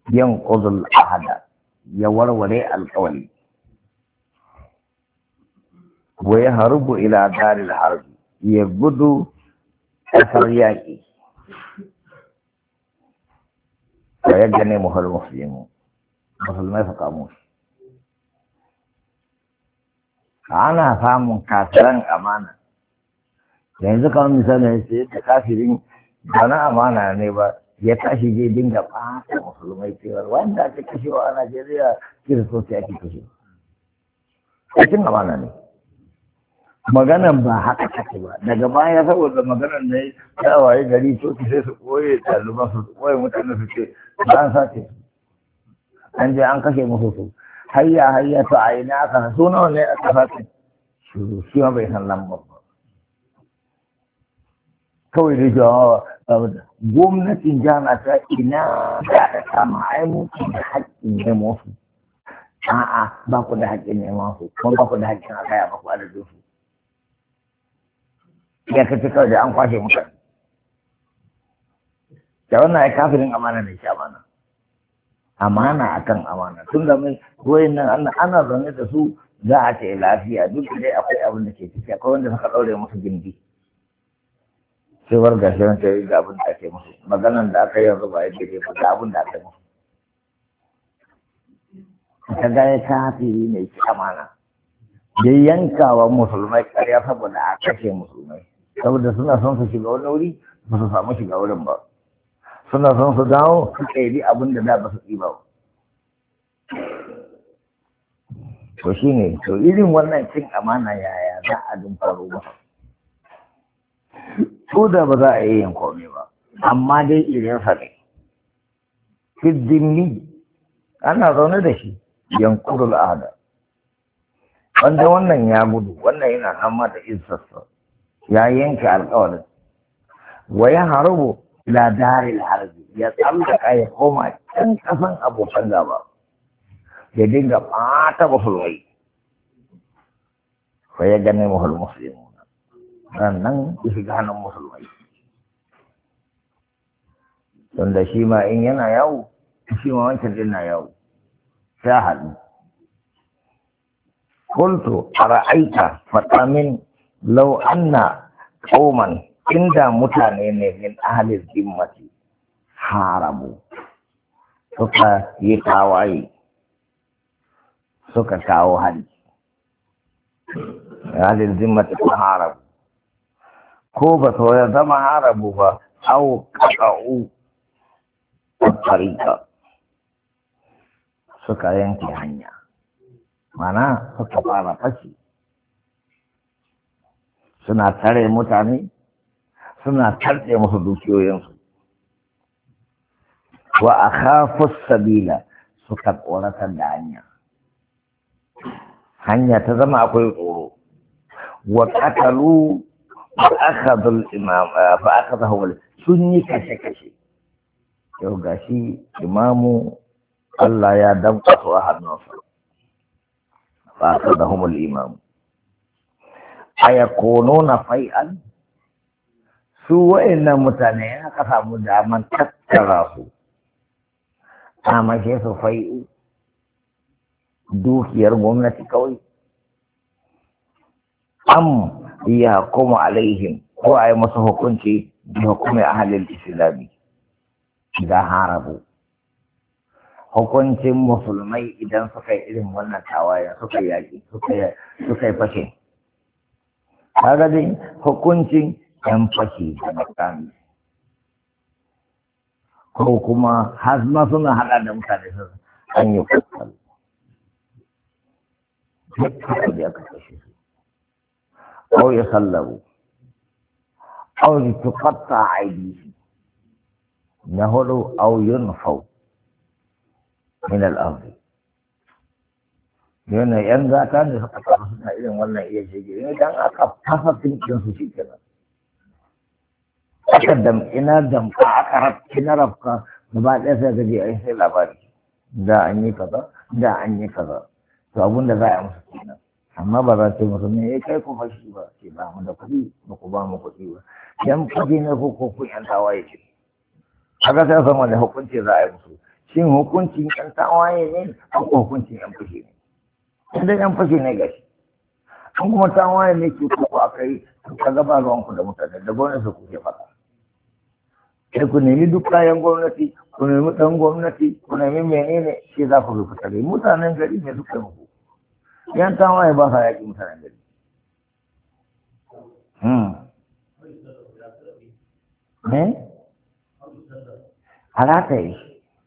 yanqudul ahada ya warware alƙawari wa ya harubu ila daril harbi ya gudu ƙasar yaƙi wa ya gane muhal musulmai su kamo shi. Ana samun kafiran amana yanzu kamar misali sai da kafirin ba na amana ne ba ya tashi je dinga ɓata musulmai cewa wanda ake kashewa a Najeriya kiristoci ake kashewa. Cikin amana ne. Maganan ba haka take ba daga baya saboda maganan ne ya waye gari coci sai su koye ɗaliban su koye mutane su ce ba an sace an je an kashe musu su hayya to a ina aka so nawa ne aka sace shi ma bai san lambar ba kawai da jawawa gwamnatin jana ta ina da ta kama ai mutu da haƙƙin ne musu a'a ba ku da haƙƙin ne musu kuma ba ku da haƙƙin a kaya ba ku adadin su ya kace kawai da an kwashe mutane da wannan ai kafirin amana ne shi amana akan amana tun da mai wayan nan ana zaune da su za a ce lafiya duk da dai akwai abin da ke ciki akwai wanda suka ɗaure musu gindi sai warga shi wanda ya ga abin da ake musu maganan da aka yi yanzu ba yadda ke fita abin da aka yi musu ka ga ya kafiri ne shi amana ya yankawa musulmai ƙarya saboda a kashe musulmai saboda suna son su shiga wani wuri ba su samu shiga wurin ba suna son su dawo su ƙairi abin da da ba su ɗiba ba to shi ne to irin wannan cin amana yaya za a dun faru ba ko da ba za a yi yin komai ba amma dai irinsa ne fiddinni ana zaune da shi yankurul ada wanda wannan ya gudu wannan yana nan da izzarsa ya yanke alƙawarin wa ya harabu ila daril harbi ya tsallaka ya koma can kasan abokan gaba ya dinga ɓata musulmai fa ya gane muhul muslimuna nan ya shiga hannun musulmai tunda shi ma in yana yawo shi ma wancan din na yawo sai haɗu قلت أرأيت فتامن لو أن قوما عند متانين من أهل الذمة حاربوا سكا يتاوي سكا كاوهن أهل الذمة حاربوا كوبة ويضم حاربوا أو قطعوا الطريقة سكا ينكي هنيا mana suka fara fashi suna tare mutane suna tarɗe musu dukiyoyinsu wa a khafu sabila suka tsoratar da hanya ta zama akwai tsoro wa qatalu wa akhadhu al-imam fa akhadahu sun yi kashe yau gashi imamu Allah ya damƙa su a hannunsa فأخذهم الإمام أيكونون فيئا سوى إن متنين قسم داما تتراه أما شيء فيئ دوك يرمون كوي أم يحكم عليهم هو أي مسحكم بحكم أهل الإسلام إذا هاربوا hukuncin musulmai idan suka yi irin wannan tawaya suka yaƙi suka yi fashe kaga dai hukuncin yan fashe da makami ko kuma hasma suna haɗa da mutane su an yi kwakwal haka da aka fashe su au ya sallabu au ya tukatta aidi na hudu au yunfau min al'amri yana yan gata ne suka kafa suna irin wannan iya shige idan aka fasa tinkin su shi kenan aka ina damka aka rafki na rafka gaba ɗaya sai gaji a yi sai labari da an yi kaza to abin da za a yi musu kenan amma ba za ce musu ne ya kai ku fashi ba ce ba mu da kuɗi ba ku ba mu kuɗi ba yan kuɗi ne ko kun yan tawaye ce haka sai san wanda hukunci za a yi musu shin hukuncin yan tawaye ne ko hukuncin yan fushi ne idan yan fushi ne gashi an kuma tawaye ne ke kuku aka yi ka gaba ruwanku da mutane da gwamnati kuke faɗa sai ku nemi duk kayan gwamnati ku nemi ɗan gwamnati ku nemi menene shi za ku bi fitare mutanen gari ne suka muku yan tawaye ba sa yaƙi mutanen gari halata yi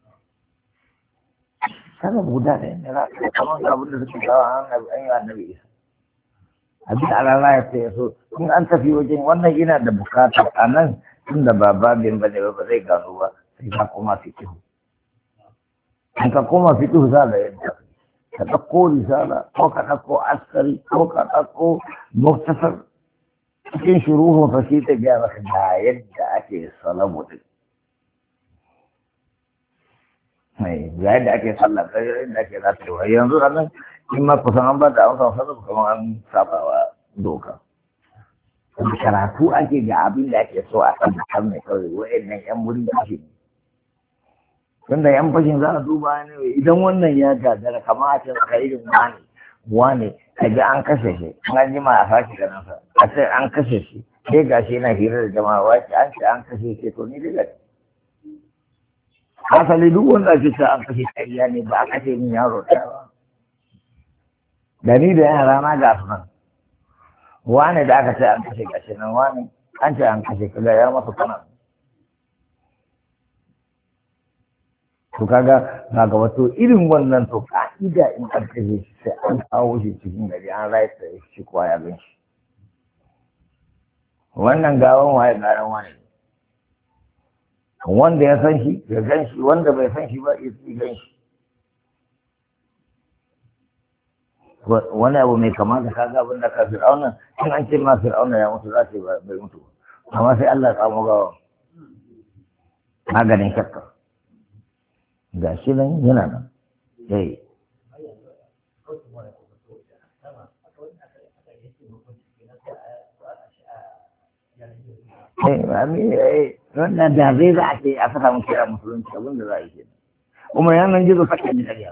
sana guda da yin da kamar abin da suke kawo an yi annabi isa abin alala ya ce so in an tafi wajen wannan yana da bukata a nan tun da ba babin ba ne ba zai gano ba sai ka koma fitihu in ka koma fitihu za da yadda ka ɗauko risala ko ka ɗauko askari ko ka ɗauko muktasar cikin shuruhun fa shi ta gaya maka da yadda ake salamu din ga yadda ake sallah ga yadda ake zatewa yanzu a nan in ma kusan an ba da amsa sallah kamar an sabawa doka karatu ake ga abin da ake so a kan har mai kawai wa'annan yan wurin fashin tunda yan fashin za a duba ne idan wannan ya gagara kamar a ce ka irin wane a ji an kashe shi an ji ma a sake ganin sa a ce an kashe shi sai ga shi yana hira da jama'a wace an ce an kashe shi to ni daga asali duk wanda ake ce an kashe ƙarya ne ba a kashe min yaro ɗaya ba da ni da yara na ga su nan wane da aka ce an kashe gashi nan wane an ce an kashe kaga ya masa kana to kaga na ga wato irin wannan to ka'ida in an kashe shi sai an kawo shi cikin gari an raisa shi kuwa ya gan shi wannan gawan waye garan wane wanda ya san shi ya gan shi wanda bai san shi ba ya gan shi wani abu mai kama da kaga abin da ka fir'auna in an ce ma fir'auna ya mutu za ce bai mutu amma sai Allah ya samu gawa maganin shakka ga shi nan yana nan yayi wannan da zai za a ce a saka mu kira musulunci abin da za a yi ke kuma yanan gizo sakin da ƙarya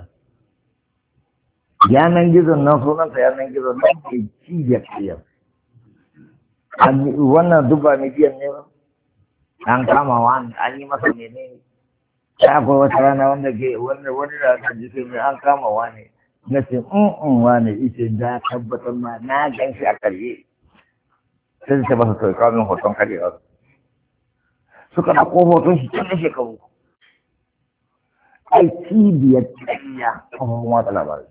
yanan gizon nan sunanta yanan gizon nan ke cibiyar ƙarya wannan duk ba miliyan ne ba an kama wani an yi masa mene ta akwai wata rana wanda ke wani da aka ji sai an kama wani na ce wani ita da tabbatar ma na gan shi a karye sai ta masa sai kawo min hoton karyewar suka ɗauko hoton shi tun da shekaru ai cibiyar ƙarya kuma watsa labarai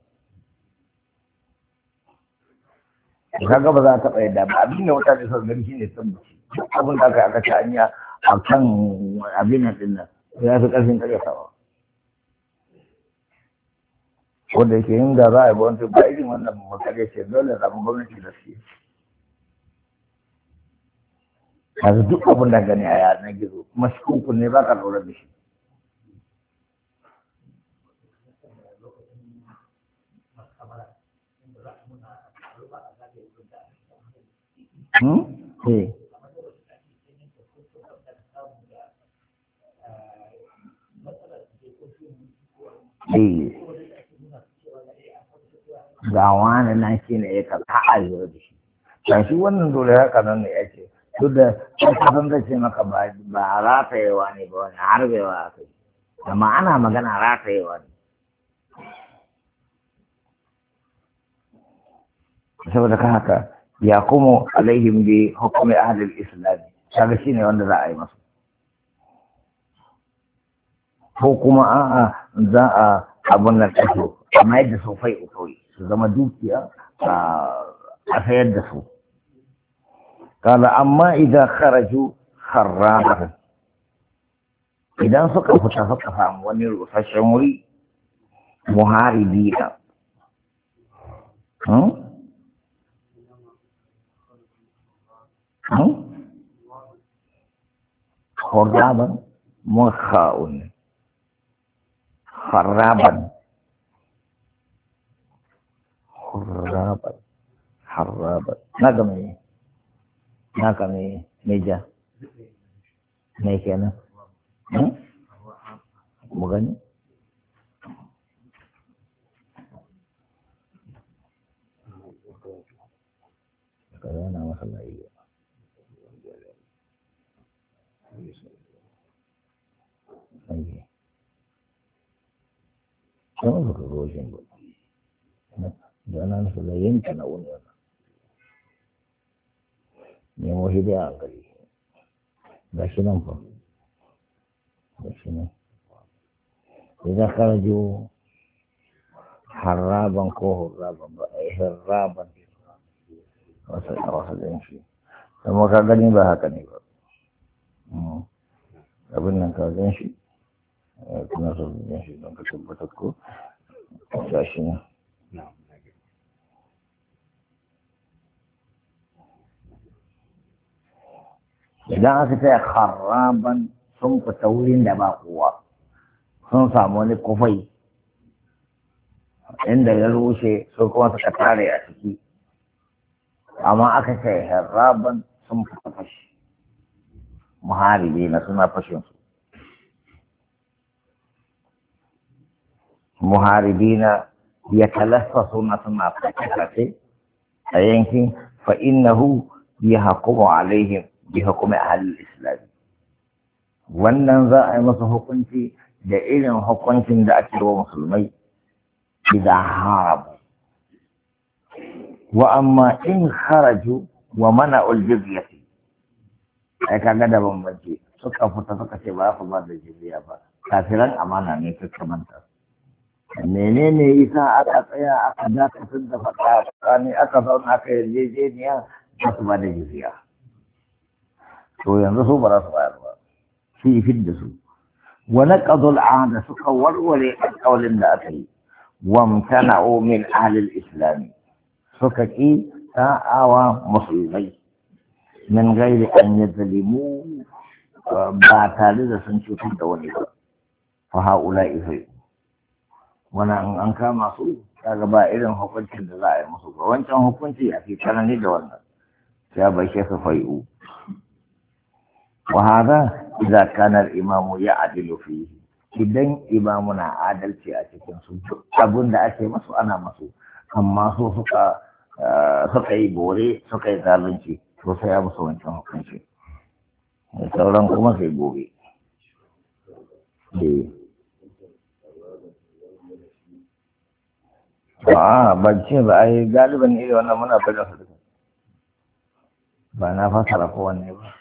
kaga ba za a taɓa yadda ba abin da mutane sun gani shi ne tabbaci abin da aka ci anya a kan abin nan ɗin nan ya fi ƙarfin ƙaryatawa wanda yake yin da za a yi gwamnati ba irin wannan makare ce dole zaɓen gwamnati da su kaga duk abin da gani a yanar gizo mashkukun ne ba ka lura da shi ga wani nan shi ne ya karɓa a yau da shi shi wannan dole haka nan ne ya ce duk da kasan zai ce maka ba ratayewa ne ba wani harbewa a kai amma ana magana ratayewa ne saboda ka haka ya kuma alaihim bi hukumi ahlul islam kaga shine wanda za a yi masu ko kuma a'a za a abun nan kashe amma yadda su fai kawai su zama dukiya a sayar da su kala amma idan kharaju kharraban idan suka fita suka samu wani rusasshen wuri muharibi da خرابا مخاون خرابا خرابا حرابا ناكمي ميجا ميكينا مغني yana masa layi kuma ba ka goshin ba da ana masa layin ka na wuni wata nemo shi dai a hankali ga shi nan fa ga shi nan idan karaju haraban ko haraban ba a yi haraban wasu ɗin shi kuma ka gani ba haka ne ba abin nan ka gan shi kuma so gan shi don ka tabbatar ko ga shi nan idan aka ce haraban sun fita wurin da ba kowa sun samu wani kufai inda ya rushe sun kuma suka tare a ciki amma aka ce haraban sun fita fashi muharibi na suna fashinsu muharibi na ya talasta suna fashe a yankin fa'innahu ya hakumu alaihim bi hukumi ahlul islam wannan za a yi masa hukunci da irin hukuncin da ake wa musulmai idan harabu wa amma in kharaju wa mana'ul jizyati ai kaga da bambanci suka fita suka ce ba su ba da jizya ba kafiran amana ne ta kamanta menene yasa aka tsaya aka dakatar da faɗa tsakani aka zauna aka yarjejeniya ba su ba da jizya to yanzu su ba za su bayar ba su yi fid da su wa naqadul ahda suka warware alƙawlin da aka yi wa mtana'u min ahli al-islam suka ki ta'awa musulmai min gairi an yadlimu ba tare da sun cutar da wani ba fa haula ifai wannan an kama su kaga ba irin hukuncin da za a yi musu ba wancan hukunci a fi tsanani da wannan sai bai shi su fai'u وهذا إذا كان الإمام يعدل فيه idan imamuna adalci a cikin su abin da ake masu ana masu amma su suka yi bore suka yi zalunci to sai ya musu wancan hukunci sauran kuma sai gobe ban ce ba ai galiban iri wannan muna bada su duka ba na fasara ko wanne ba